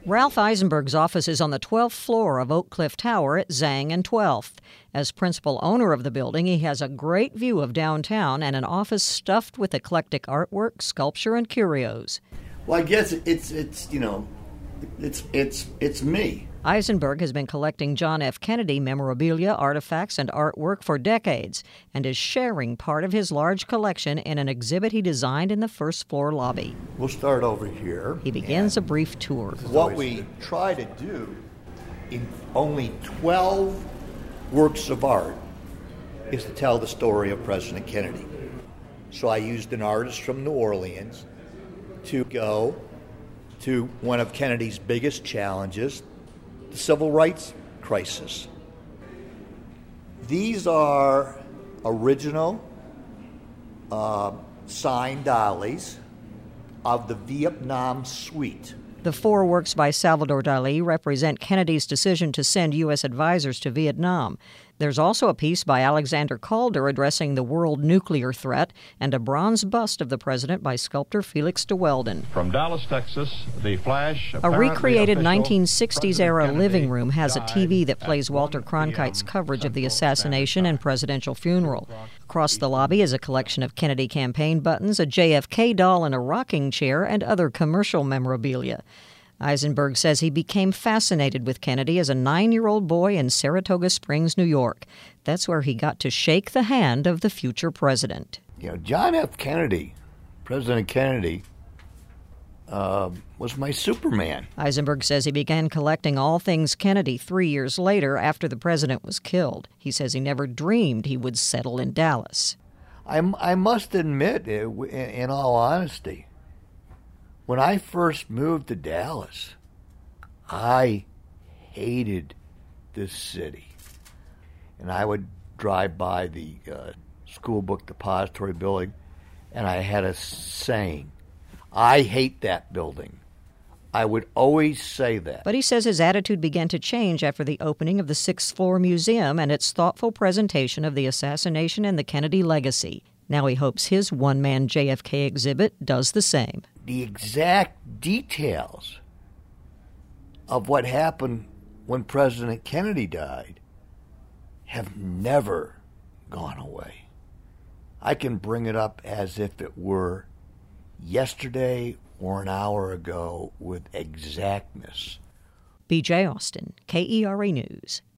Ralph Eisenberg's office is on the 12th floor of Oak Cliff Tower at Zhang and 12th. As principal owner of the building, he has a great view of downtown and an office stuffed with eclectic artwork, sculpture, and curios. Well, I guess it's me. Eisenberg has been collecting John F. Kennedy memorabilia, artifacts, and artwork for decades and is sharing part of his large collection in an exhibit he designed in the first floor lobby. We'll start over here. He begins a brief tour. What we try to do in only 12 works of art is to tell the story of President Kennedy. So I used an artist from New Orleans to go to one of Kennedy's biggest challenges, the civil rights crisis. These are original signed dollies of the Vietnam Suite. The four works by Salvador Dali represent Kennedy's decision to send U.S. advisors to Vietnam. There's also a piece by Alexander Calder addressing the world nuclear threat and a bronze bust of the president by sculptor Felix de Weldon. From Dallas, Texas, the flash. A recreated 1960s-era living room has a TV that plays Walter Cronkite's coverage of the assassination and presidential funeral. Across the lobby is a collection of Kennedy campaign buttons, a JFK doll in a rocking chair, and other commercial memorabilia. Eisenberg says he became fascinated with Kennedy as a 9-year-old boy in Saratoga Springs, New York. That's where he got to shake the hand of the future president. You know, John F. Kennedy, President Kennedy, was my Superman. Eisenberg says he began collecting all things Kennedy 3 years later after the president was killed. He says he never dreamed he would settle in Dallas. I must admit, in all honesty, when I first moved to Dallas, I hated this city. And I would drive by the school book depository building, and I had a saying, I hate that building. I would always say that. But he says his attitude began to change after the opening of the 6th Floor Museum and its thoughtful presentation of the assassination and the Kennedy legacy. Now he hopes his one-man JFK exhibit does the same. The exact details of what happened when President Kennedy died have never gone away. I can bring it up as if it were yesterday or an hour ago with exactness. B.J. Austin, KERA News.